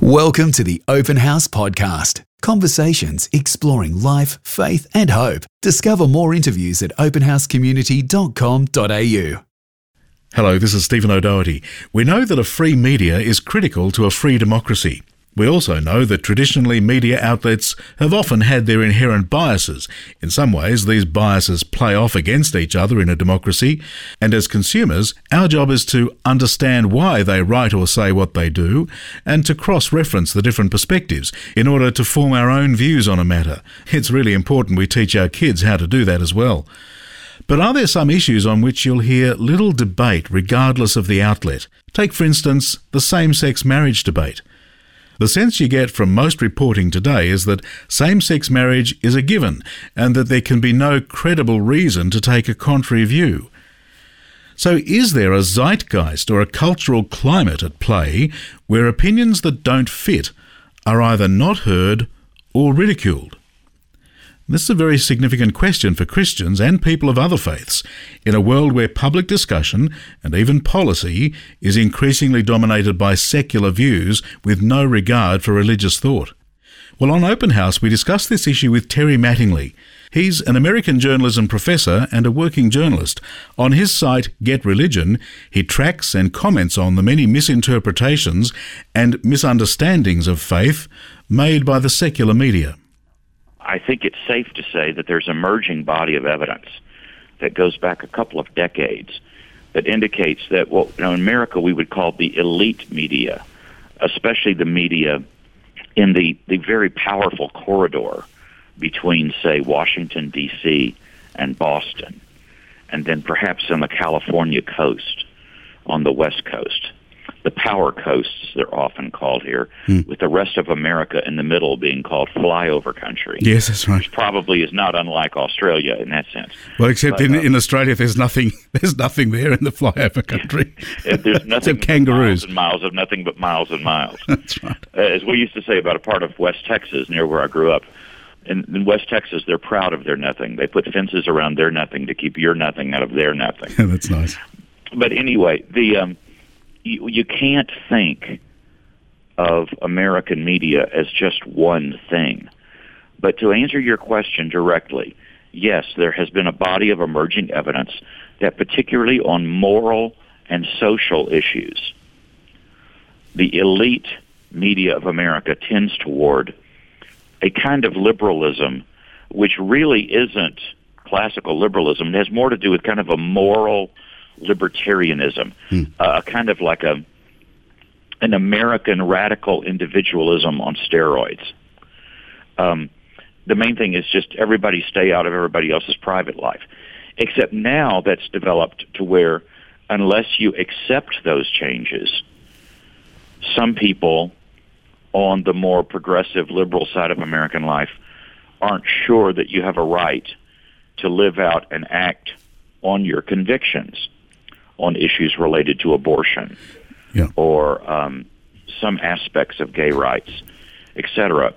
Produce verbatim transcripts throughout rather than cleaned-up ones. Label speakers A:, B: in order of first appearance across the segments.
A: Welcome to the Open House Podcast. Conversations exploring life, faith and hope. Discover more interviews at open house community dot com dot a u.
B: Hello, this is Stephen O'Doherty. We know that a free media is critical to a free democracy. We also know that traditionally media outlets have often had their inherent biases. In some ways, these biases play off against each other in a democracy, and as consumers, our job is to understand why they write or say what they do, and to cross-reference the different perspectives in order to form our own views on a matter. It's really important we teach our kids how to do that as well. But are there some issues on which you'll hear little debate regardless of the outlet? Take, for instance, the same-sex marriage debate. The sense you get from most reporting today is that same-sex marriage is a given and that there can be no credible reason to take a contrary view. So is there a zeitgeist or a cultural climate at play where opinions that don't fit are either not heard or ridiculed? This is a very significant question for Christians and people of other faiths in a world where public discussion and even policy is increasingly dominated by secular views with no regard for religious thought. Well, on Open House, we discussed this issue with Terry Mattingly. He's an American journalism professor and a working journalist. On his site, Get Religion, he tracks and comments on the many misinterpretations and misunderstandings of faith made by the secular media.
C: I think it's safe to say that there's an emerging body of evidence that goes back a couple of decades that indicates that what you know, in America we would call the elite media, especially the media in the, the very powerful corridor between, say, Washington, D C and Boston, and then perhaps on the California coast, on the West Coast. The power coasts, they're often called here, hmm. with the rest of America in the middle being called flyover country.
B: Yes, that's right.
C: Which probably is not unlike Australia in that sense.
B: Well, except
C: but,
B: in,
C: uh,
B: in Australia, there's nothing There's nothing there in the flyover country.
C: There's nothing
B: but kangaroos.
C: miles and miles of nothing but miles and miles.
B: That's right.
C: Uh, as we used to say about a part of West Texas, near where I grew up, in, in West Texas, they're proud of their nothing. They put fences around their nothing to keep your nothing out of their nothing.
B: Yeah, that's nice.
C: But anyway, the... Um, You, you can't think of American media as just one thing. But to answer your question directly, yes, there has been a body of emerging evidence that particularly on moral and social issues, the elite media of America tends toward a kind of liberalism which really isn't classical liberalism. It has more to do with kind of a moral libertarianism, hmm. uh, kind of like a an American radical individualism on steroids. Um, the main thing is just everybody stay out of everybody else's private life. Except now that's developed to where unless you accept those changes, some people on the more progressive liberal side of American life aren't sure that you have a right to live out and act on your convictions on issues related to abortion
B: yeah.
C: or um, some aspects of gay rights, et cetera.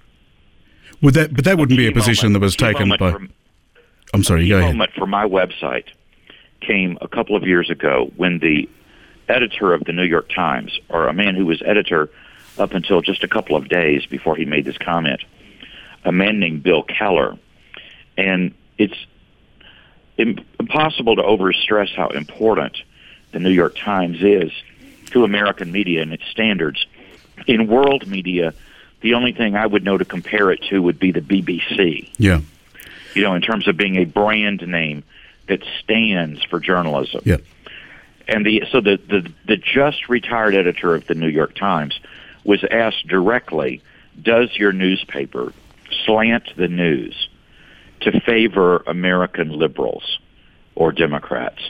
B: Would that, but that wouldn't be a position
C: moment,
B: that was taken by...
C: From,
B: I'm sorry, go ahead.
C: moment for my website came a couple of years ago when the editor of the New York Times, or a man who was editor up until just a couple of days before he made this comment, a man named Bill Keller, and it's impossible to overstress how important the New York Times is to American media and its standards. In world media, the only thing I would know to compare it to would be the B B C.
B: Yeah.
C: You know, in terms of being a brand name that stands for journalism.
B: Yeah.
C: And the so the, the, the just retired editor of the New York Times was asked directly, does your newspaper slant the news to favor American liberals or Democrats?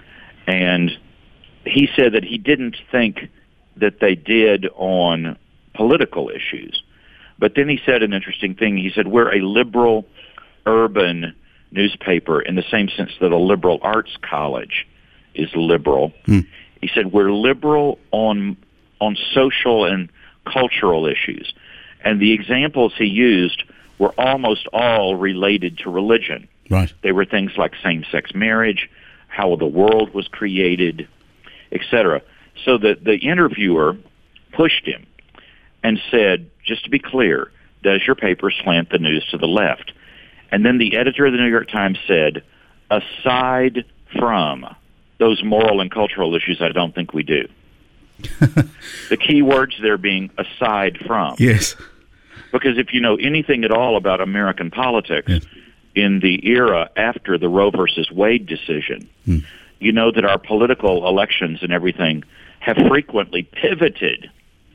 C: And he said that he didn't think that they did on political issues. But then he said an interesting thing. He said, we're a liberal urban newspaper in the same sense that a liberal arts college is liberal. Hmm. He said, we're liberal on on social and cultural issues. And the examples he used were almost all related to religion.
B: Right.
C: They were things like same-sex marriage, how the world was created, et cetera. So the, the interviewer pushed him and said, just to be clear, does your paper slant the news to the left? And then the editor of the New York Times said, aside from those moral and cultural issues, I don't think we do. The key words there being aside from.
B: Yes.
C: Because if you know anything at all about American politics,
B: yes.
C: in the era after the Roe versus Wade decision, hmm. you know that our political elections and everything have frequently pivoted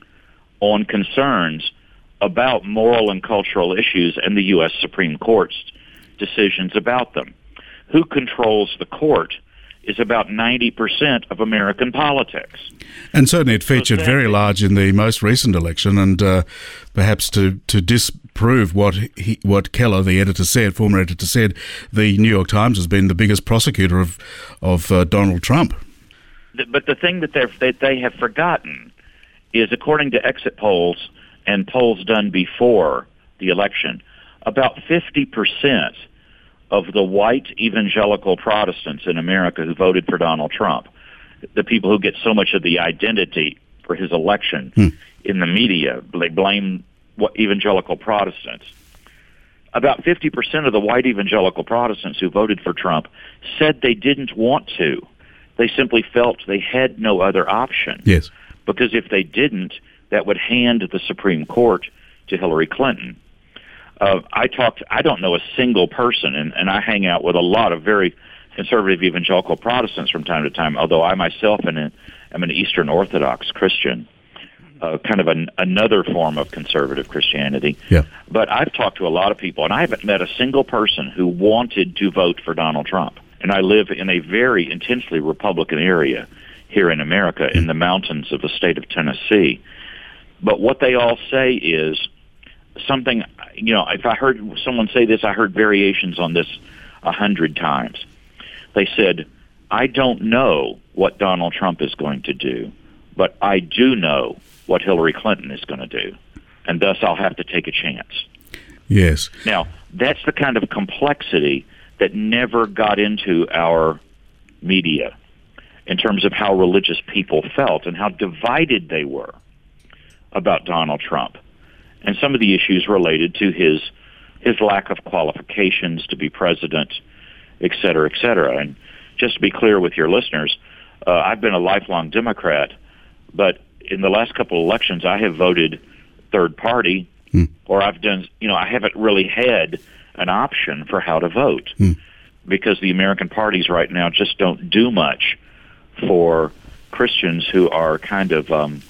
C: on concerns about moral and cultural issues and the U S Supreme Court's decisions about them. Who controls the court is about ninety percent of American politics.
B: And certainly it featured so very large in the most recent election, and uh, perhaps to, to disprove what he, what Keller, the editor, said, former editor, said, the New York Times has been the biggest prosecutor of, of uh, Donald Trump.
C: But the thing that, that they have forgotten is, according to exit polls and polls done before the election, about fifty percent of the white evangelical Protestants in America who voted for Donald Trump, the people who get so much of the identity for his election hmm. in the media, they blame what evangelical Protestants. About fifty percent of the white evangelical Protestants who voted for Trump said they didn't want to. They simply felt they had no other option.
B: Yes.
C: Because if they didn't, that would hand the Supreme Court to Hillary Clinton. Uh, I talked. I don't know a single person, and, and I hang out with a lot of very conservative evangelical Protestants from time to time, although I myself am an, am an Eastern Orthodox Christian, uh, kind of an, another form of conservative Christianity.
B: Yeah.
C: But I've talked to a lot of people, and I haven't met a single person who wanted to vote for Donald Trump. And I live in a very intensely Republican area here in America, in the mountains of the state of Tennessee. But what they all say is something, you know, if I heard someone say this, I heard variations on this a hundred times. They said, I don't know what Donald Trump is going to do, but I do know what Hillary Clinton is going to do, and thus I'll have to take a chance.
B: Yes.
C: Now, that's the kind of complexity that never got into our media in terms of how religious people felt and how divided they were about Donald Trump and some of the issues related to his his lack of qualifications to be president, et cetera, et cetera. And just to be clear with your listeners, uh, I've been a lifelong Democrat, but in the last couple of elections, I have voted third party, hmm. or I've done, you know, I haven't really had an option for how to vote hmm. because the American parties right now just don't do much for Christians who are kind of um,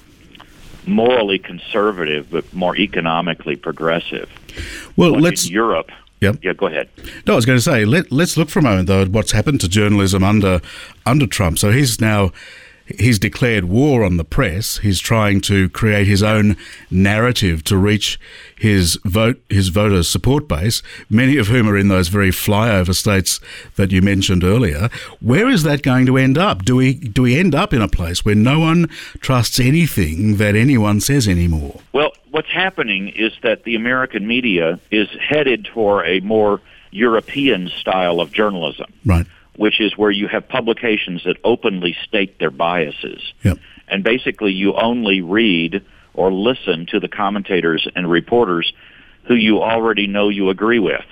C: morally conservative but more economically progressive.
B: Well,
C: like
B: let's
C: in Europe.
B: Yep.
C: Yeah, go ahead.
B: No, I was going to say, let, let's look for a moment, though, at what's happened to journalism under under Trump. So he's now he's declared war on the press. He's trying to create his own narrative to reach his vote his voter support base, many of whom are in those very flyover states that you mentioned earlier. Where is that going to end up? Do we do we end up in a place where no one trusts anything that anyone says anymore?
C: Well, what's happening is that the American media is headed toward a more European style of journalism.
B: Right.
C: Which is where you have publications that openly state their biases.
B: Yep.
C: And basically you only read or listen to the commentators and reporters who you already know you agree with.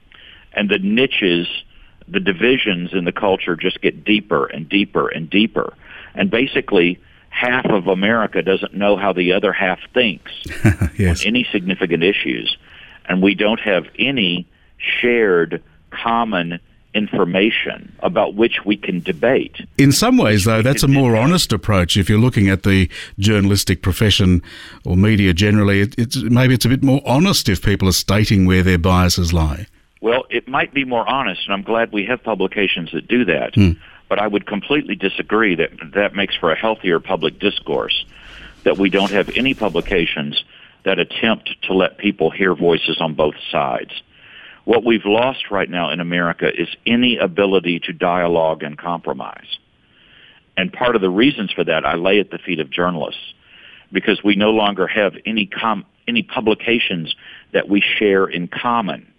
C: And the niches, the divisions in the culture just get deeper and deeper and deeper. And basically half of America doesn't know how the other half thinks
B: yes.
C: on any significant issues. And we don't have any shared common information about which we can debate.
B: In some ways, though, that's a more honest approach. If you're looking at the journalistic profession or media generally, it, it's maybe it's a bit more honest if people are stating where their biases lie.
C: Well, it might be more honest, and I'm glad we have publications that do that. Hmm. But I would completely disagree that that makes for a healthier public discourse, that we don't have any publications that attempt to let people hear voices on both sides. What we've lost right now in America is any ability to dialogue and compromise. And part of the reasons for that I lay at the feet of journalists, because we no longer have any com- any publications that we share in common.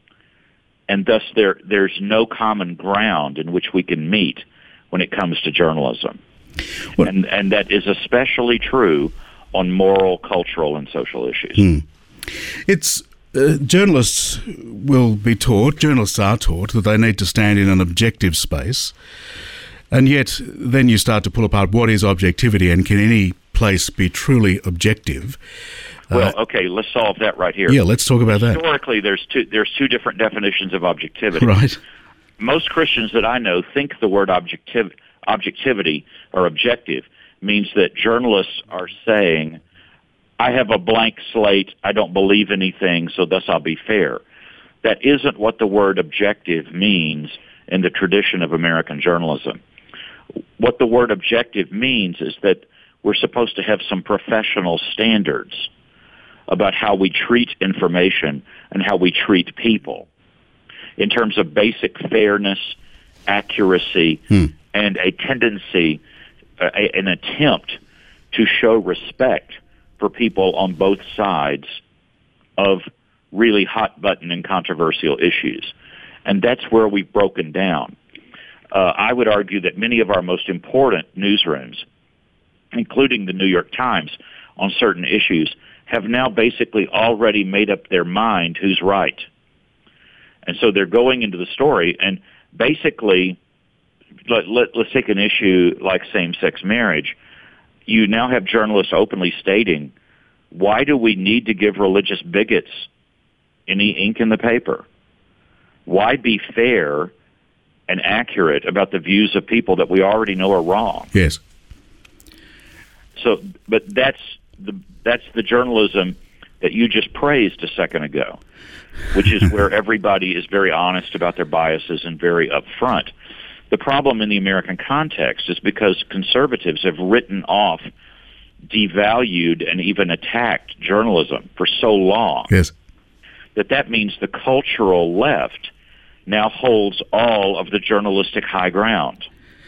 C: And thus there there's no common ground in which we can meet when it comes to journalism. What? And and that is especially true on moral, cultural, and social issues.
B: Hmm. It's uh, journalists will be taught, journalists are taught, that they need to stand in an objective space, and yet then you start to pull apart what is objectivity and can any place be truly objective.
C: Well,
B: uh,
C: okay, let's solve that right here.
B: Yeah, let's talk about that.
C: Historically, there's two, there's two different definitions of objectivity.
B: Right.
C: Most Christians that I know think the word objectiv- objectivity or objective means that journalists are saying, I have a blank slate, I don't believe anything, so thus I'll be fair. That isn't what the word objective means in the tradition of American journalism. What the word objective means is that we're supposed to have some professional standards about how we treat information and how we treat people in terms of basic fairness, accuracy, hmm. and a tendency, uh, a, an attempt to show respect for people on both sides of really hot-button and controversial issues. And that's where we've broken down. Uh, I would argue that many of our most important newsrooms, including the New York Times, on certain issues, have now basically already made up their mind who's right. And so they're going into the story, and basically, let, let, let's take an issue like same-sex marriage. You now have journalists openly stating, why do we need to give religious bigots any ink in the paper? Why be fair and accurate about the views of people that we already know are wrong?
B: Yes.
C: So, but that's the that's the journalism that you just praised a second ago, which is where everybody is very honest about their biases and very upfront. The problem in the American context is because conservatives have written off, devalued, and even attacked journalism for so long.
B: Yes.
C: That that means the cultural left now holds all of the journalistic high ground.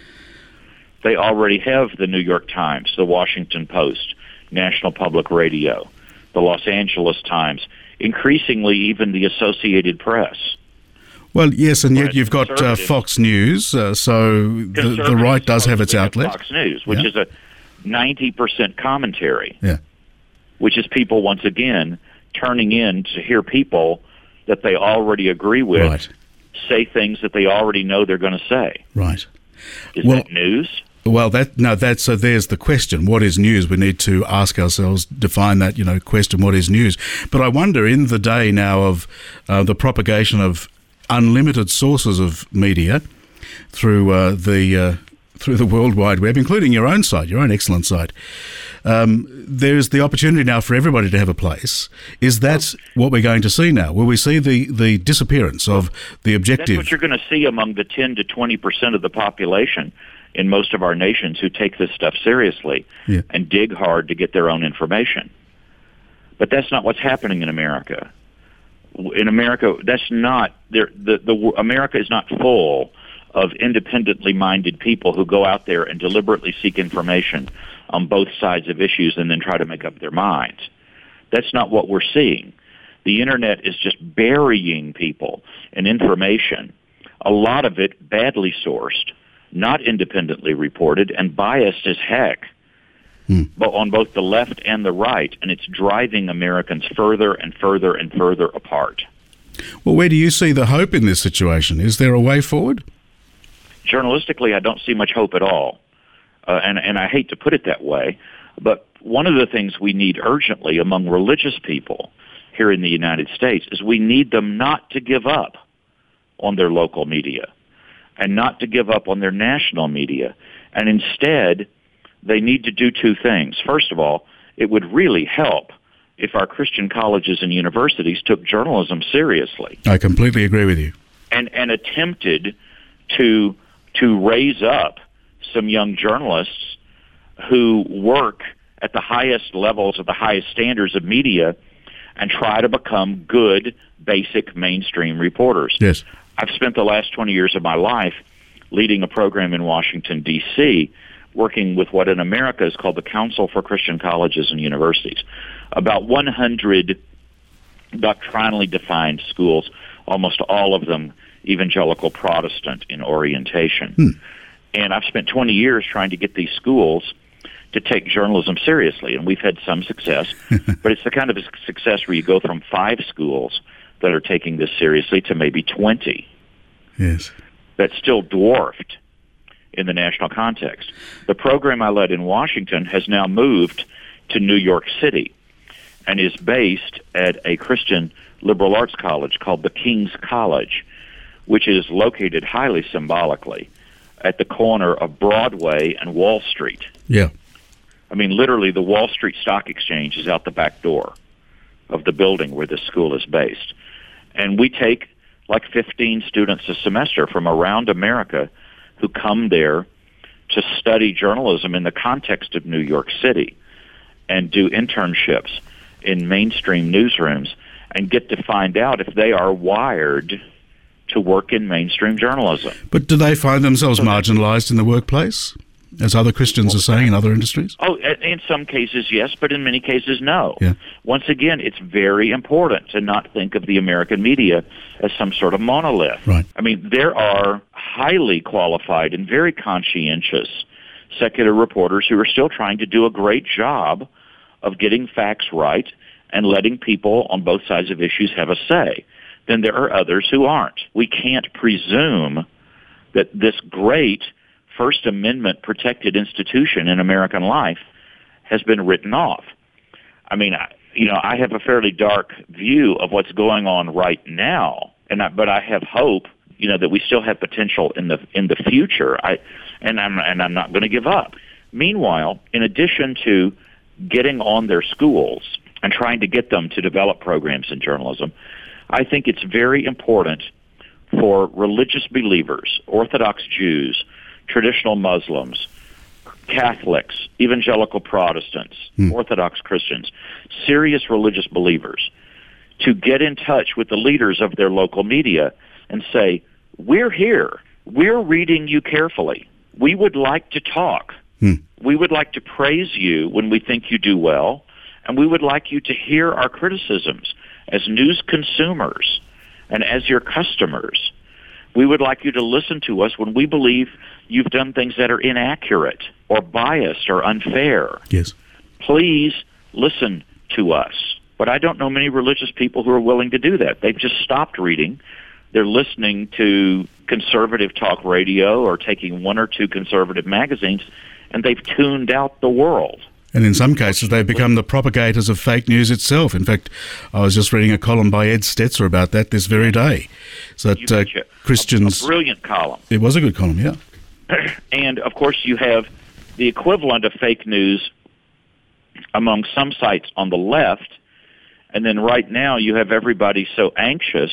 C: They already have the New York Times, the Washington Post, National Public Radio, the Los Angeles Times, increasingly even the Associated Press.
B: Well, yes, and yet you've got uh, Fox News, uh, so the, the right does have its outlet.
C: Fox News, which
B: yeah.
C: is a ninety percent commentary,
B: yeah.
C: which is people, once again, turning in to hear people that they already agree with
B: right.
C: say things that they already know they're going to say.
B: Right.
C: Is
B: well,
C: that news?
B: Well, that no, that's so. There's the question: what is news? We need to ask ourselves, define that, you know, question: what is news? But I wonder, in the day now of uh, the propagation of unlimited sources of media through uh, the uh, through the World Wide Web, including your own site, your own excellent site, um, there's the opportunity now for everybody to have a place. Is that what we're going to see now? Will we see the, the disappearance of the objective?
C: That's what you're going to see among the ten to twenty percent of the population in most of our nations who take this stuff seriously
B: yeah.
C: and dig hard to get their own information. But that's not what's happening in America. In America, that's not the the America is not full of independently minded people who go out there and deliberately seek information on both sides of issues and then try to make up their minds. That's not what we're seeing. The internet is just burying people in information, a lot of it badly sourced, not independently reported, and biased as heck, hmm. but on both the left and the right, and it's driving Americans further and further and further apart.
B: Well, where do you see the hope in this situation? Is there a way forward?
C: Journalistically, I don't see much hope at all, uh, and, and I hate to put it that way, but one of the things we need urgently among religious people here in the United States is we need them not to give up on their local media and not to give up on their national media. And instead, they need to do two things. First of all, it would really help if our Christian colleges and universities took journalism seriously.
B: I completely agree with you.
C: And, and attempted to, to raise up some young journalists who work at the highest levels of the highest standards of media and try to become good, basic, mainstream reporters.
B: Yes.
C: I've spent the last twenty years of my life leading a program in Washington, D C, working with what in America is called the Council for Christian Colleges and Universities. About one hundred doctrinally defined schools, almost all of them evangelical Protestant in orientation. Hmm. And I've spent twenty years trying to get these schools to take journalism seriously, and we've had some success, but it's the kind of a success where you go from five schools that are taking this seriously to maybe twenty.
B: Yes.
C: That's still dwarfed in the national context. The program I led in Washington has now moved to New York City and is based at a Christian liberal arts college called the King's College, which is located highly symbolically at the corner of Broadway and Wall Street.
B: Yeah.
C: I mean, literally, the Wall Street Stock Exchange is out the back door of the building where this school is based. And we take like fifteen students a semester from around America who come there to study journalism in the context of New York City and do internships in mainstream newsrooms and get to find out if they are wired to work in mainstream journalism.
B: But do they find themselves
C: so
B: marginalized in the workplace, as other Christians are saying in other industries?
C: Oh, in some cases, yes, but in many cases, no.
B: Yeah.
C: Once again, it's very important to not think of the American media as some sort of monolith.
B: Right.
C: I mean, there are highly qualified and very conscientious secular reporters who are still trying to do a great job of getting facts right and letting people on both sides of issues have a say. Then there are others who aren't. We can't presume that this great First Amendment protected institution in American life has been written off. I mean, I, you know, I have a fairly dark view of what's going on right now, and I, but I have hope, you know, that we still have potential in the in the future. I and I'm and I'm not going to give up. Meanwhile, in addition to getting on their schools and trying to get them to develop programs in journalism, I think it's very important for religious believers, Orthodox Jews, traditional Muslims, Catholics, evangelical Protestants, hmm. Orthodox Christians, serious religious believers, to get in touch with the leaders of their local media and say, we're here. We're reading you carefully. We would like to talk. Hmm. We would like to praise you when we think you do well, and we would like you to hear our criticisms as news consumers and as your customers. We would like you to listen to us when we believe you've done things that are inaccurate or biased or unfair.
B: Yes.
C: Please listen to us. But I don't know many religious people who are willing to do that. They've just stopped reading. They're listening to conservative talk radio or taking one or two conservative magazines, and they've tuned out the world.
B: And in some cases, they've become the propagators of fake news itself. In fact, I was just reading a column by Ed Stetzer about that this very day. So that uh, Christians...
C: A, a brilliant column.
B: It was a good column, yeah.
C: And, of course, you have the equivalent of fake news among some sites on the left, and then right now you have everybody so anxious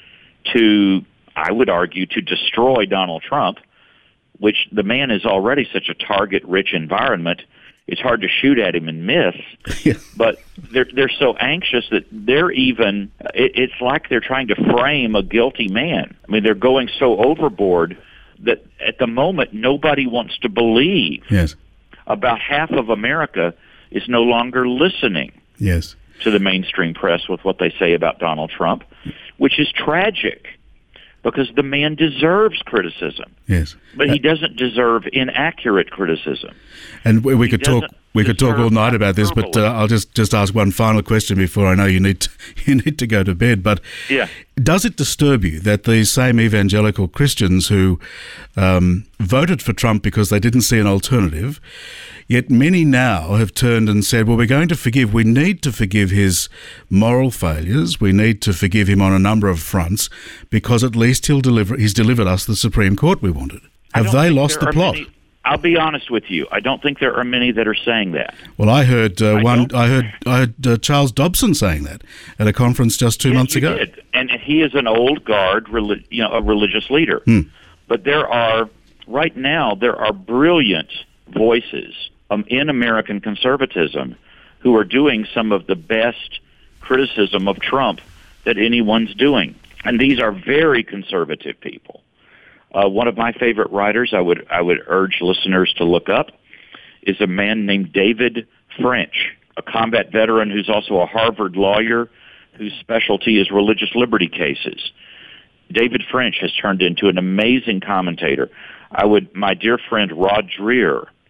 C: to, I would argue, to destroy Donald Trump, which the man is already such a target-rich environment. It's hard to shoot at him and miss, yeah. But they're they're so anxious that they're even, it, it's like they're trying to frame a guilty man. I mean, they're going so overboard that at the moment nobody wants to believe.
B: Yes.
C: About half of America is no longer listening.
B: Yes.
C: To the mainstream press with what they say about Donald Trump, which is tragic. Because the man deserves criticism.
B: Yes.
C: But he doesn't deserve inaccurate criticism.
B: And we, we
C: he
B: could talk we could talk all night about this, but uh, I'll just, just ask one final question before I know you need to, you need to go to bed. But
C: yeah.
B: Does it disturb you that these same evangelical Christians who um, voted for Trump because they didn't see an alternative, yet many now have turned and said, well, we're going to forgive, we need to forgive his moral failures, we need to forgive him on a number of fronts, because at least he'll deliver, he's delivered us the Supreme Court we wanted. Have they lost the plot?
C: Many, I'll be honest with you. I don't think there are many that are saying that.
B: Well, I heard uh,
C: I
B: one.
C: don't.
B: I heard. I heard uh, Charles Dobson saying that at a conference just two
C: yes,
B: months
C: you
B: ago.
C: Did. And he is an old guard, you know, a religious leader.
B: Hmm.
C: But there are right now there are brilliant voices um, in American conservatism who are doing some of the best criticism of Trump that anyone's doing, and these are very conservative people. Uh, one of my favorite writers, I would I would urge listeners to look up, is a man named David French, a combat veteran who's also a Harvard lawyer whose specialty is religious liberty cases. David French has turned into an amazing commentator. I would, my dear friend Rod Dreher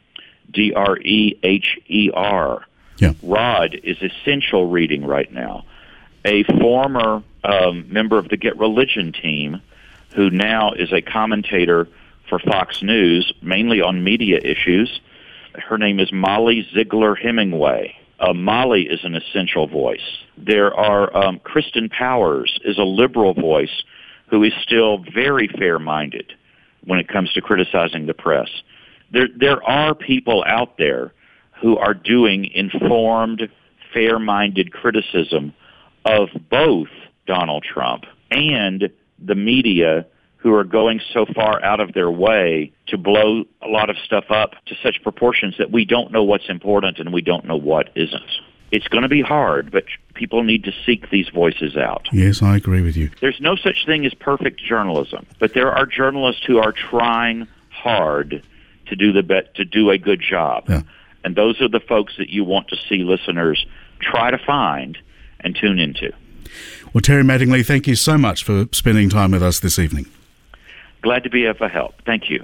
C: D R E H E R.
B: Yeah.
C: Rod is essential reading right now. A former um, member of the Get Religion team, who now is a commentator for Fox News, mainly on media issues. Her name is Molly Ziegler Hemingway. Uh, Molly is an essential voice. There are um, Kristen Powers is a liberal voice who is still very fair-minded when it comes to criticizing the press. There, there are people out there who are doing informed, fair-minded criticism of both Donald Trump and the media, who are going so far out of their way to blow a lot of stuff up to such proportions that we don't know what's important and we don't know what isn't. It's going to be hard, but people need to seek these voices out.
B: Yes, I agree with you.
C: There's no such thing as perfect journalism, but there are journalists who are trying hard to do the be- to do a good job.
B: Yeah.
C: And those are the folks that you want to see listeners try to find and tune into.
B: Well, Terry Mattingly, thank you so much for spending time with us this evening.
C: Glad to be of help. Thank you.